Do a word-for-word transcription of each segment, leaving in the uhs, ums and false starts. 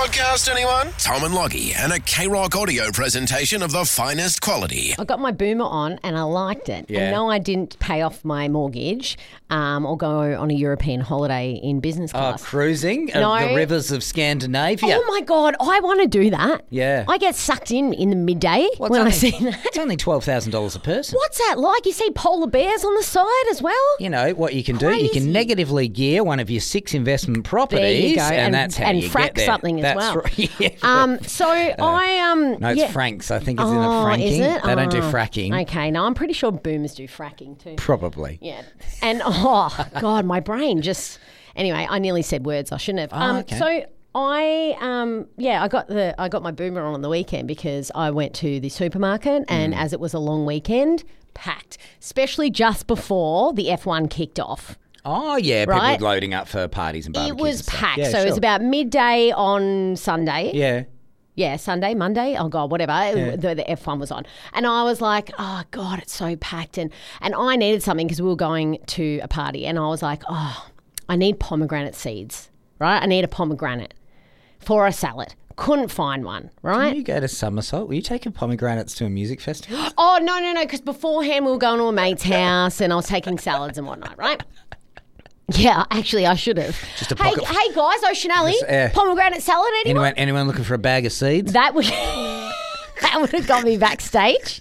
podcast, anyone? Tom and Loggy and a K-Rock audio presentation of the finest quality. I got my boomer on and I liked it. Yeah. And no, I didn't pay off my mortgage um, or go on a European holiday in business Oh, class. cruising No. of the rivers of Scandinavia. Oh my God, I want to do that. Yeah. I get sucked in in the midday Well, it's when only, I see that. It's only twelve thousand dollars a person. What's that like? You see polar bears on the side as well? You know, what you can do, you Crazy. can negatively gear one of your six investment properties. There you go. And, And- that's how and you frack get there. something as That's well. Right. Yeah. Um, so I um no, it's yeah. Franks. I think it's Oh, in the franking. is it? They don't do Oh. fracking. Okay, no, I'm pretty sure boomers do fracking too. Probably. Yeah. And oh God, my brain just anyway, I nearly said words I shouldn't have. um okay. so I um yeah, I got the I got my boomer on on the weekend because I went to the supermarket and Mm. as it was a long weekend, packed. Especially just before the F one kicked off. Oh, yeah, Right? people loading up for parties and barbecues It was and stuff. packed. Yeah, so it was sure. about midday on Sunday. Yeah. Yeah, Sunday, Monday, oh God, whatever, the, the F one was on. And I was like, oh God, it's so packed. And, and I needed something because we were going to a party and I was like, oh, I need pomegranate seeds, right? I need a pomegranate for a salad. Couldn't find one, right? Can you go to Somersault? Were you taking pomegranates to a music festival? Oh, no, no, no, because beforehand we were going to a mate's house and I was taking salads and whatnot, right? Yeah, actually, I should have. Just a hey, pocket- hey guys, Ocean Alley, Just, uh, pomegranate salad, anyone? Anyone, anyone looking for a bag of seeds? That would that would have got me backstage.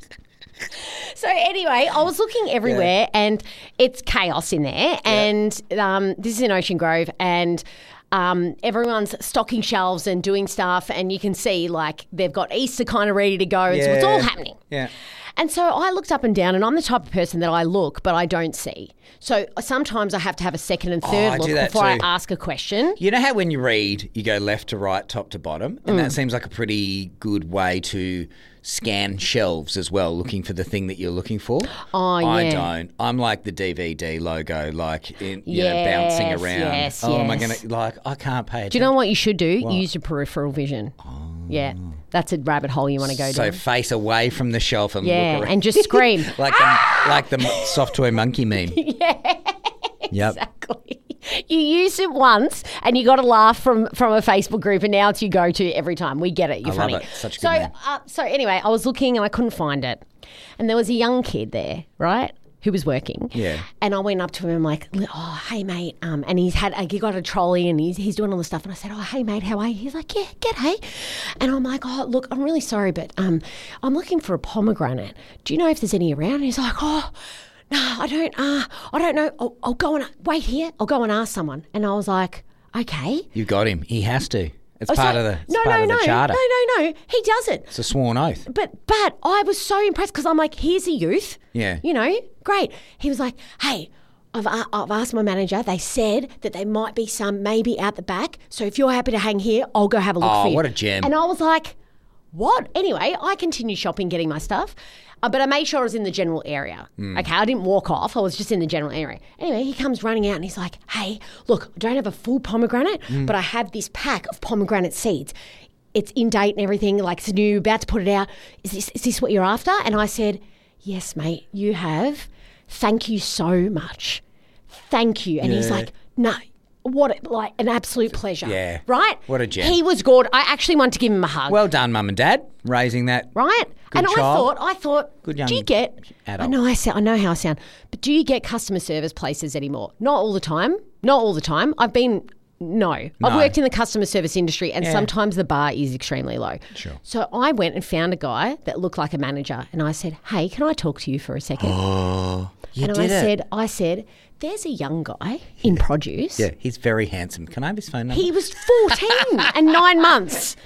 So anyway, I was looking everywhere, and it's chaos in there. And um, this is in Ocean Grove, and um, everyone's stocking shelves and doing stuff, and you can see like they've got Easter kind of ready to go. So it's all Yeah. happening. Yeah. And so I looked up and down, and I'm the type of person that I look, but I don't see. So sometimes I have to have a second and Oh, third I look do that before I too. ask a question. You know how when you read, you go left to right, top to bottom? And that seems like a pretty good way to scan shelves as well, looking for the thing that you're looking for. Oh, I yeah. don't. I'm like the D V D logo, like, in, you Yes, know, bouncing around. yes, oh, am I yes. going to, like, I can't pay attention. Do you know what you should do? Use your peripheral vision. Yeah, that's a rabbit hole you want to go So down. face away from the shelf and Yeah, look around. and just scream. like, the, like the soft toy monkey meme. Yeah, Yep. exactly. You used it once and you got a laugh from, from a Facebook group and now it's your go-to every time. We get it. You're I love funny. it. Such a so, good name. uh, so anyway, I was looking and I couldn't find it. And there was a young kid there, right, who was working. Yeah. And I went up to him like, oh, hey, mate. Um, and he's had, he got a trolley and he's, he's doing all the stuff. And I said, oh, hey, mate, how are you? He's like, yeah, g'day. And I'm like, oh, look, I'm really sorry, but um, I'm looking for a pomegranate. Do you know if there's any around? And he's like, oh, no, I don't, uh, I don't know. I'll, I'll go and, wait here. I'll go and ask someone. And I was like, okay. You got him. He has to. It's I was part like, of the, it's no, part no, of the no, charter. no, no, no. He doesn't. It's a sworn oath. But but I was so impressed because I'm like, here's a youth. Yeah. You know, great. He was like, hey, I've, uh, I've asked my manager. They said that there might be some maybe out the back. So if you're happy to hang here, I'll go have a look Oh, for you. what a gem. And I was like, what? Anyway, I continued shopping, getting my stuff. Uh, but I made sure I was in the general area. Hmm. Okay, I didn't walk off. I was just in the general area. Anyway, he comes running out and he's like, hey, look, I don't have a full pomegranate, Hmm. but I have this pack of pomegranate seeds. It's in date and everything, like it's new, about to put it out. Is this, is this what you're after? And I said, yes, mate, you have. Thank you so much. Thank you. And he's Yeah. like, no, what, a- like an absolute pleasure. yeah. Right? What a gem. He was good. I actually wanted to give him a hug. Well done, mum and dad, raising that. Right? Good and child. I thought, I thought, Good do you young get? adult. I know I sound, I know how I sound, but do you get customer service places anymore? Not all the time. Not all the time. I've been. No. I've No. worked in the customer service industry and Yeah. sometimes the bar is extremely low. Sure. So I went and found a guy that looked like a manager and I said, hey, can I talk to you for a second? Oh, you and did I it. said, I said, there's a young guy in produce. Yeah, he's very handsome. Can I have his phone number? He was fourteen and nine months.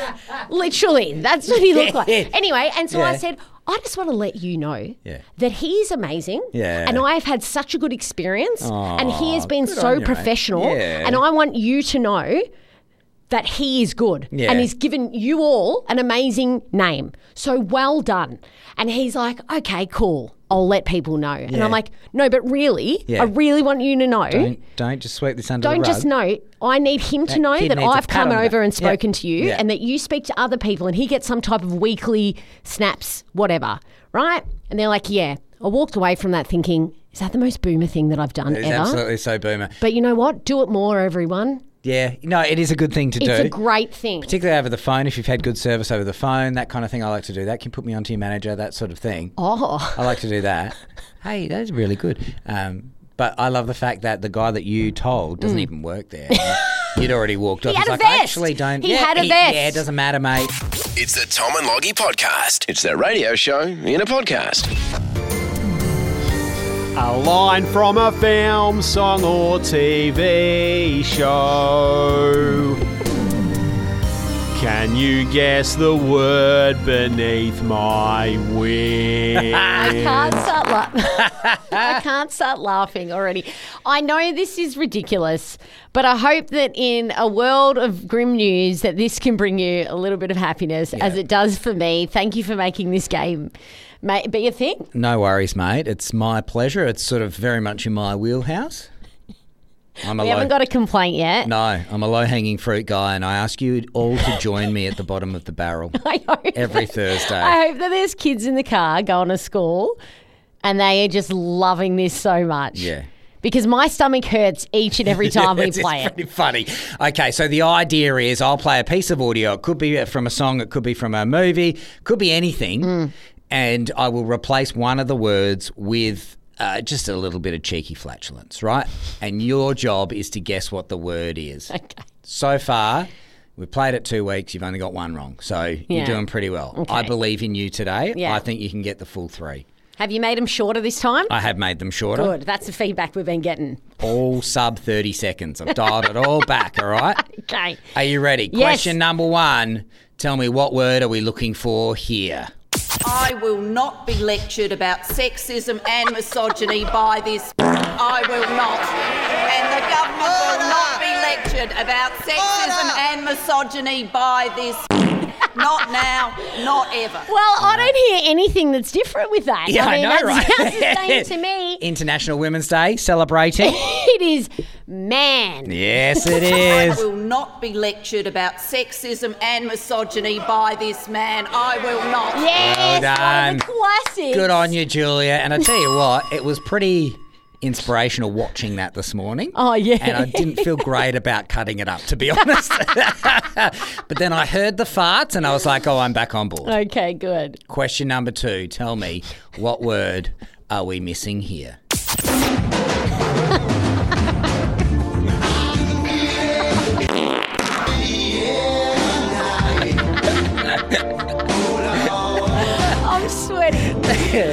Literally. That's what he looked like. Anyway, and so I Yeah. said, I just want to let you know Yeah. that he's amazing. Yeah. And I have had such a good experience. and he has been good so on you, mate. professional. Yeah. And I want you to know that he is good. Yeah. And he's given you all an amazing name. So well done. And he's like, okay, cool. I'll let people know. And Yeah. I'm like, no, but really, Yeah. I really want you to know. Don't, don't just sweep this under Don't the rug. just know. I need him to That know kid that needs a I've pat come on the over back. and spoken Yeah. to you Yeah. and that you speak to other people and he gets some type of weekly snaps, whatever, right? And they're like, yeah. I walked away from that thinking, is that the most boomer thing that I've done It's ever? absolutely so boomer. But you know what? Do it more, everyone. Yeah, no, it is a good thing to do. It's a great thing. Particularly over the phone, if you've had good service over the phone, that kind of thing. I like to do that. Can you put me onto your manager, that sort of thing. Oh. I like to do that. Hey, that's really good. Um, but I love the fact that the guy that you told doesn't Mm. even work there. You'd already walked off. He had He's a like, I vest. actually don't. He yeah, had a vest. Yeah, it doesn't matter, mate. It's the Tom and Loggy podcast. It's their radio show in a podcast. A line from a film, song or T V show. Can you guess the word beneath my wing? I can't start la- I can't start laughing already. I know this is ridiculous, but I hope that in a world of grim news that this can bring you a little bit of happiness, Yeah. as it does for me. Thank you for making this game ma- be a thing. No worries, mate. It's my pleasure. It's sort of very much in my wheelhouse. I'm a We low, haven't got a complaint yet. No, I'm a low-hanging fruit guy, and I ask you all to join me at the bottom of the barrel I hope every that- Thursday. I hope that there's kids in the car going to school and they are just loving this so much. Yeah. Because my stomach hurts each and every time we It's- play it's it. pretty funny. Okay, so the idea is I'll play a piece of audio. It could be from a song, it could be from a movie, could be anything, Mm. and I will replace one of the words with uh, just a little bit of cheeky flatulence, right? And your job is to guess what the word is. Okay. So far, we've played it two weeks. You've only got one wrong, so Yeah. you're doing pretty well. Okay. I believe in you today. Yeah. I think you can get the full three. Have you made them shorter this time? I have made them shorter. Good. That's the feedback we've been getting. All sub thirty seconds. I've dialed it all back, all right? Okay. Are you ready? Yes. Question number one. Tell me, what word are we looking for here? I will not be lectured about sexism and misogyny by this. I will not. And the government will not be lectured about sexism and misogyny by this. Not now, not ever. Well, I don't hear anything that's different with that. Yeah, I mean, know, that right? sounds the same to me. International Women's Day, celebrating. It is man. Yes, it I is. will not be lectured about sexism and misogyny by this man. I will not. Yes, Well done. one of the classics. Good on you, Julia. And I tell you what, it was pretty inspirational watching that this morning. Oh, yeah. And I didn't feel great about cutting it up, to be honest. But then I heard the farts and I was like, oh, I'm back on board. Okay, good. Question number two. Tell me, what word are we missing here? I'm sweating.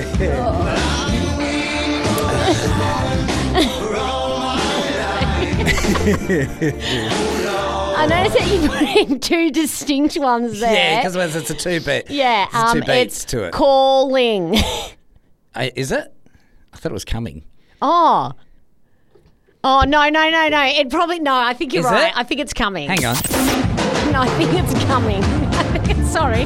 I noticed that you put in two distinct ones there. Yeah, because it's a two beat. Yeah, There's um, two beats it's to it. calling. Uh, is it? I thought it was coming. Oh. Oh, no, no, no, no. It probably, no, I think you're Is right. it? I think it's coming. Hang on. No, I think it's coming. I think it's, sorry.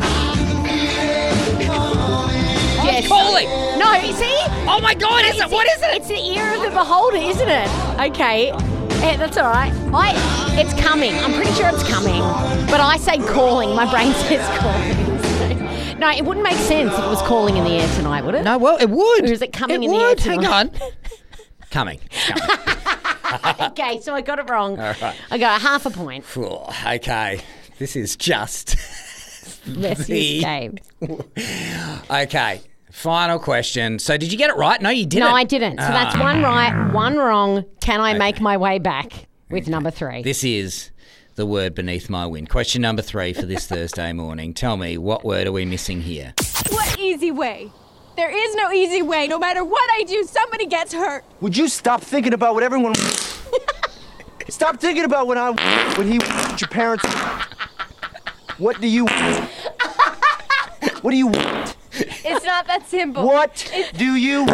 Yes. calling. No, see? Oh my God, is it? What is it? It's the ear of the beholder, isn't it? Okay. Yeah, that's all right. I, it's coming. I'm pretty sure it's coming. But I say calling. My brain says calling. No, it wouldn't make sense if it was calling in the air tonight, would it? No, well, it would. Or is it coming it in the air would. Hang on. tonight? Coming. It's coming. Okay, so I got it wrong. All right. I got half a point. Phew, okay. This is just Messiest the- game. Okay. Final question. So did you get it right? No, you didn't. No, I didn't. So that's Ah. one right, one wrong. Can I make my way back with number three? This is the word beneath my win. Question number three for this Thursday morning. Tell me, what word are we missing here? What easy way? There is no easy way. No matter what I do, somebody gets hurt. Would you stop thinking about what everyone... Stop thinking about when I... When he... Your parents... What do you... What do you... It's not that simple. What do you...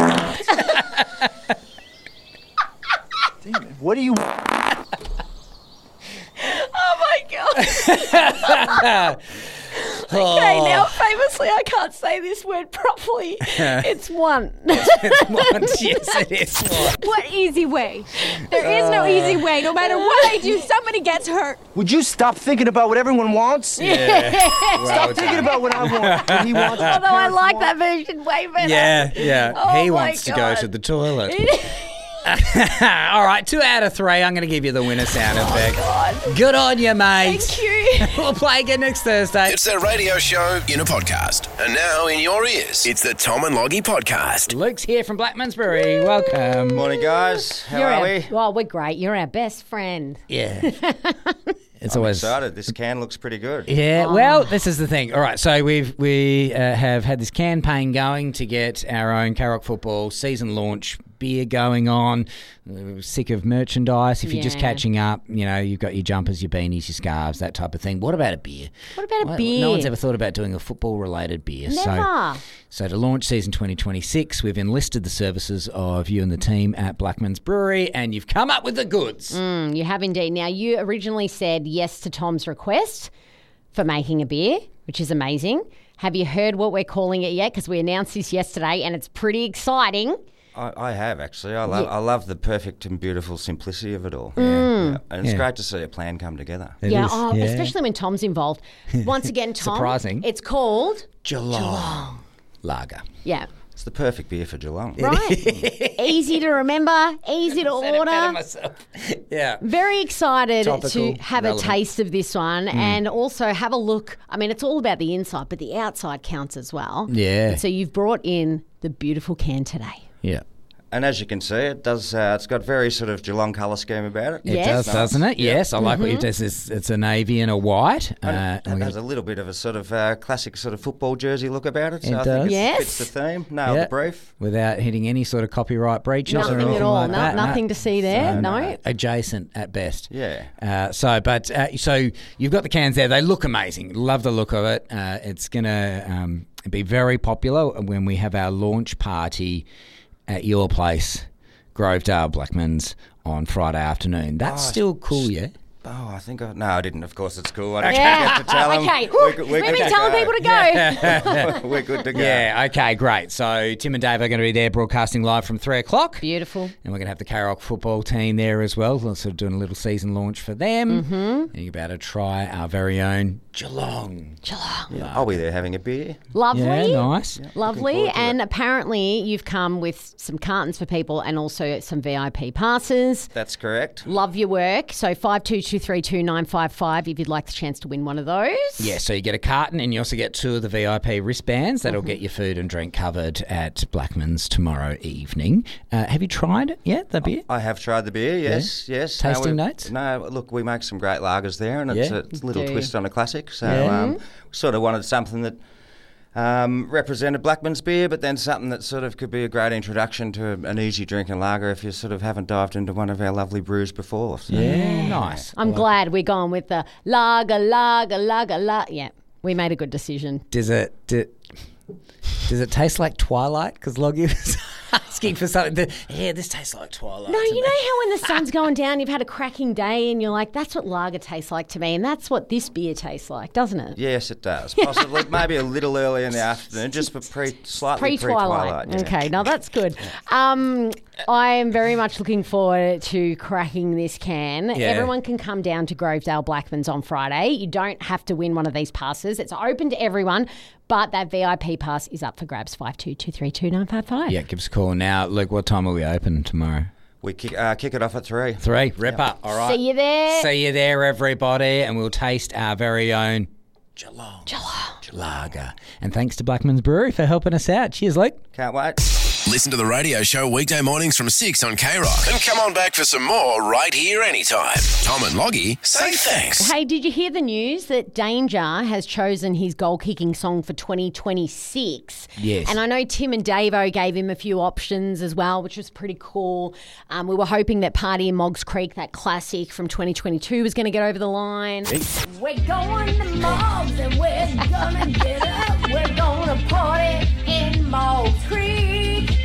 Damn it. What do you... Oh my god. Okay, now famously I can't say this word properly. It's one. Yes, it is. What? What easy way? There is no easy way. No matter what I do, somebody gets hurt. Would you stop thinking about what everyone wants? Yeah. Well Stop thinking done. about what I want. What he wants. Although I like that version way better. Yeah, yeah. Oh he my wants to go God. to the toilet. All right, two out of three. I'm going to give you the winner sound effect. God. Good on you, mate. Thank you. We'll play again next Thursday. It's a radio show in a podcast. And now in your ears, it's the Tom and Loggy Podcast. Luke's here from Blackman's Brewery. Welcome. Morning, guys. How You're are our, we? Well, we're great. You're our best friend. Yeah. It's I'm always excited. This can looks pretty good. Yeah, well, this is the thing. All right, so we've we uh, have had this campaign going to get our own K-Rock Football season launch beer going on. We're sick of merchandise. If you're just Yeah. catching up, you know, you've got your jumpers, your beanies, your scarves, that type of thing. What about a beer? What about a Why- beer? No one's ever thought about doing a football-related beer. So, Never. so to launch season twenty twenty-six, we've enlisted the services of you and the team at Blackman's Brewery, and you've come up with the goods. Mm, you have indeed. Now, you originally said yes to Tom's request for making a beer, which is amazing. Have you heard what we're calling it yet? Because we announced this yesterday, and it's pretty exciting. I, I have actually. I love. I love the perfect and beautiful simplicity of it all. Mm. Yeah, yeah. And it's Yeah. great to see a plan come together. It yeah, is, oh, yeah. especially when Tom's involved. Once again, Tom. Surprising. It's called Geelong. Lager. yeah. It's the perfect beer for Geelong. Right. Easy to remember, easy to order. Yeah. Very excited Topical, to have relevant. a taste of this one and also have a look. I mean, it's all about the inside, but the outside counts as well. Yeah. So you've brought in the beautiful can today. Yeah. And as you can see, it does. Uh, it's got very sort of Geelong colour scheme about it. It Yes. does, doesn't it? Yes, I like what you've done. It's, it's a navy and a white. Uh, And and it we're has gonna- a little bit of a sort of uh, classic sort of football jersey look about it. So It I does. think it Yes. fits the theme. Nailed Yeah. the brief. without hitting any sort of copyright breaches or Nothing anything at all. like No- that. nothing to see there. So, No. Adjacent at best. Yeah. Uh, so, but uh, so you've got the cans there. They look amazing. Love the look of it. Uh, it's gonna um, be very popular when we have our launch party at your place, Grovedale Blackman's, on Friday afternoon. That's Oh, still cool, yeah. Oh, I think I... No, I didn't. Of course, it's cool. I didn't Yeah. get to tell 'em. Okay. We're, Whew. good- we're We've good been to telling go. people to go. We're good to go. Yeah, okay, great. So Tim and Dave are going to be there broadcasting live from three o'clock. Beautiful. And we're going to have the K-Rock football team there as well. We're sort of doing a little season launch for them. Mm-hmm. And you're about to try our very own Geelong. Geelong. I'll be there having a beer. Lovely. Yeah, nice. Lovely. forward to And apparently you've come with some cartons for people and also some V I P passes. That's correct. Love your work. So five two two three two nine five five if you'd like the chance to win one of those. Yeah, so you get a carton and you also get two of the V I P wristbands. That'll Mm-hmm. get your food and drink covered at Blackman's tomorrow evening. Uh, have you tried it yet, the beer? I have tried the beer, yes, yes. Tasting no, we- notes? No, look, we make some great lagers there, and it's, Yeah. a, it's a little Do. twist on a classic. So Yeah. um, we sort of wanted something that um, represented Blackman's beer, but then something that sort of could be a great introduction to an easy drinking lager if you sort of haven't dived into one of our lovely brews before. So. Yeah, nice. I'm glad we're going with the lager, lager, lager, lager. Yeah, we made a good decision. Does it do, does it taste like Twilight? Because Loggy was asking for something. That, yeah, this tastes like Twilight. No, to you me." know how when the sun's going down, you've had a cracking day and you're like, that's what lager tastes like to me. And that's what this beer tastes like, doesn't it? Yes, it does. Possibly, maybe a little early in the afternoon, just for pre, slightly Pre-twilight. pre-twilight. yeah. Okay, now that's good. Um, I am very much looking forward to cracking this can. Yeah. Everyone can come down to Grovedale Blackman's on Friday. You don't have to win one of these passes. It's open to everyone, but that V I P pass is up for grabs. five two two three two nine five five. Yeah, give us a call now. Luke, what time will we open tomorrow? We kick, uh, kick it off at three. Three. Rip up. All right. See you there. See you there, everybody, and we'll taste our very own Geelong. Geelong. Lager. And thanks to Blackman's Brewery for helping us out. Cheers, Luke. Can't wait. Listen to the radio show weekday mornings from six on K-Rock. And come on back for some more right here anytime. Tom and Loggy say thanks. Hey, did you hear the news that Danger has chosen his goal-kicking song for twenty twenty-six? Yes. And I know Tim and Davo gave him a few options as well, which was pretty cool. Um, we were hoping that Party in Moggs Creek, that classic from twenty twenty-two, was going to get over the line. We're going to Moggs and we're gonna get up. We're gonna party in Moggs Creek.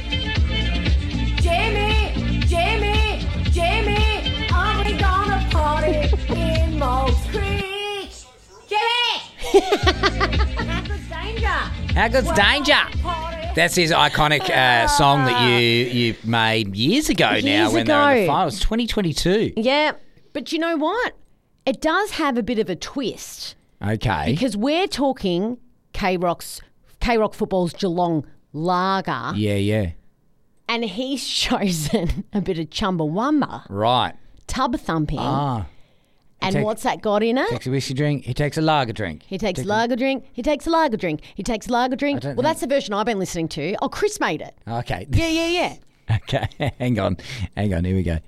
Jamie, Jamie, Jamie, are we gonna party in Moggs Creek? Jamie! How good's Danger? How good's Danger? Party. That's his iconic uh, song that you you made years ago now Years when they were in the ago. finals. twenty twenty-two. Yeah, but you know what? It does have a bit of a twist Okay. because we're talking K-Rock's, K-Rock Football's Geelong Lager. Yeah, yeah. and he's chosen a bit of Chumbawamba, Right. tub thumping. Ah. And take- what's that got in it? Takes a whiskey drink. He takes a lager drink. He takes Take- lager drink. He takes a lager drink. He takes a lager drink. don't Well, know. that's the version I've been listening to. Oh, Chris made it. Okay. Yeah, yeah, yeah. Okay. Hang on. Hang on. Here we go.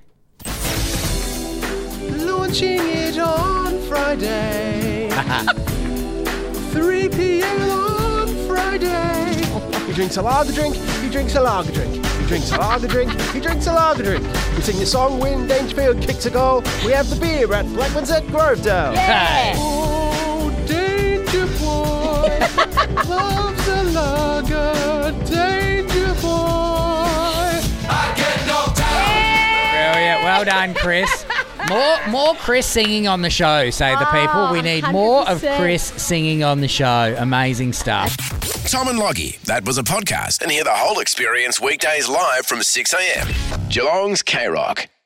Launching it on Friday. three p.m. on Friday. He drinks a lager drink, he drinks a lager drink. He drinks a lager drink, he drinks a lager drink. We sing the song when Dangerfield kicks a goal. We have the beer at Blackman's at Grovedale. Yeah. Oh, Danger Boy loves a lager. Danger Boy. Brilliant. Well done, Chris. More, more Chris singing on the show, say the people. We need more of one hundred percent. Chris singing on the show. Amazing stuff. Tom and Loggy, that was a podcast, and hear the whole experience weekdays live from six a.m. Geelong's K-Rock.